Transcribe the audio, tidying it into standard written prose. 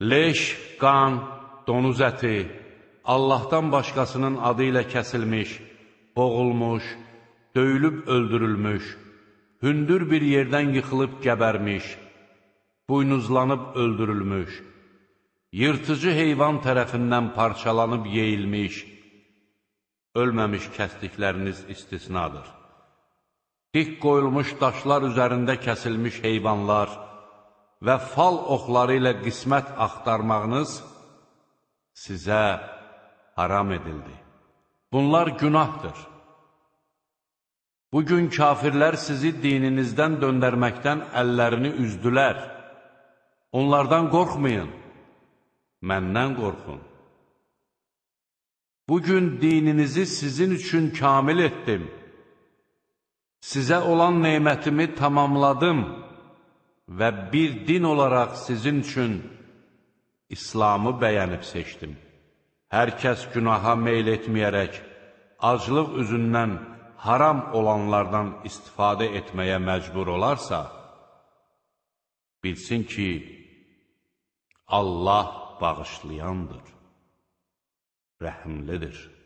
Leş, qan, donuz əti, Allahdan başqasının adı ilə kəsilmiş, boğulmuş, döyülüb öldürülmüş, hündür bir yerdən yıxılıb gəbərmiş, buynuzlanıb öldürülmüş, yırtıcı heyvan tərəfindən parçalanıb yeyilmiş, ölməmiş kəsdikləriniz istisnadır. Dik qoyulmuş daşlar üzərində kəsilmiş heyvanlar və fal oxları ilə qismət axtarmağınız sizə haram edildi. Bunlar günahdır. Bugün kafirlər sizi dininizdən döndərməkdən əllərini üzdülər. Onlardan qorxmayın, məndən qorxun. Bugün dininizi sizin üçün kamil etdim. Sizə olan neymətimi tamamladım və bir din olaraq sizin üçün İslamı bəyənib seçdim. Hər kəs günaha meyl etməyərək, aclıq üzündən haram olanlardan istifadə etməyə məcbur olarsa, bilsin ki, Allah bağışlayandır, rəhimlidir.